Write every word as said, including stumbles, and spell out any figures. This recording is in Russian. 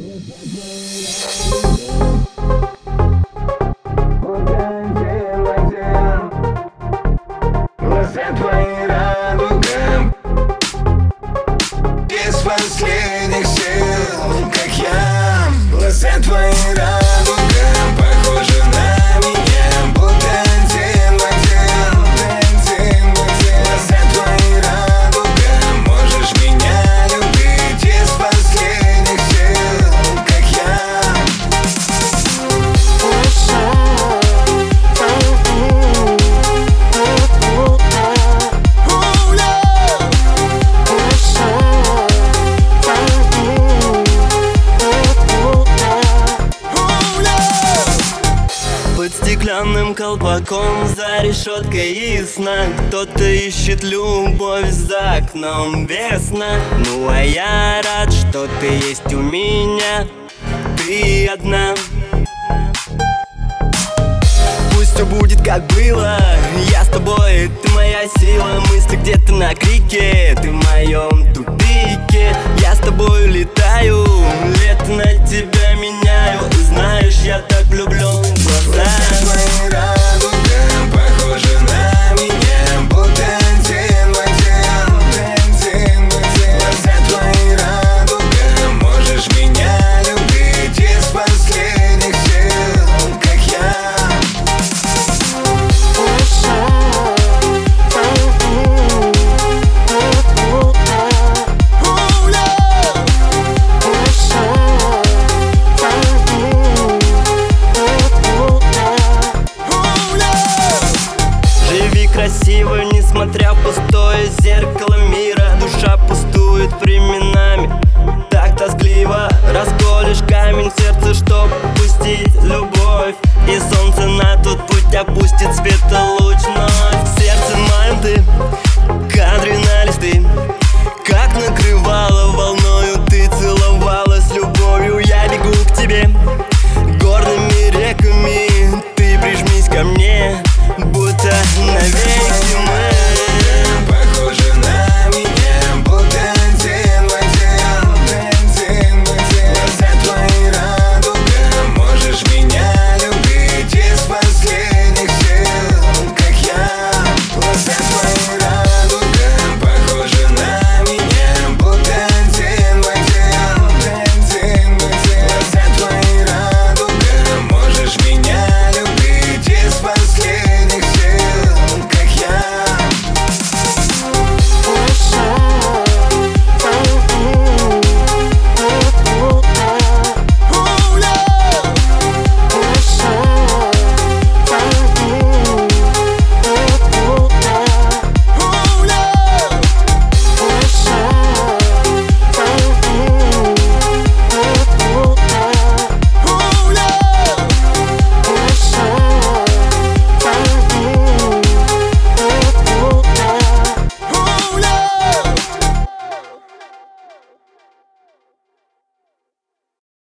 Глаза твои радуга, без последних сил, как я. Глаза твои радуга, похожи на меня, будто один в один, один в один. Глаза твои радуга, можешь меня любить без последних сил, как я. Под стеклянным колпаком за решеткой ясно, кто-то ищет любовь за окном весна. Ну а я рад, что ты есть у меня, ты одна. Пусть все будет как было, я с тобой, ты моя сила. Мысли где-то на крике, ты в моем тупике. Я с тобой летаю,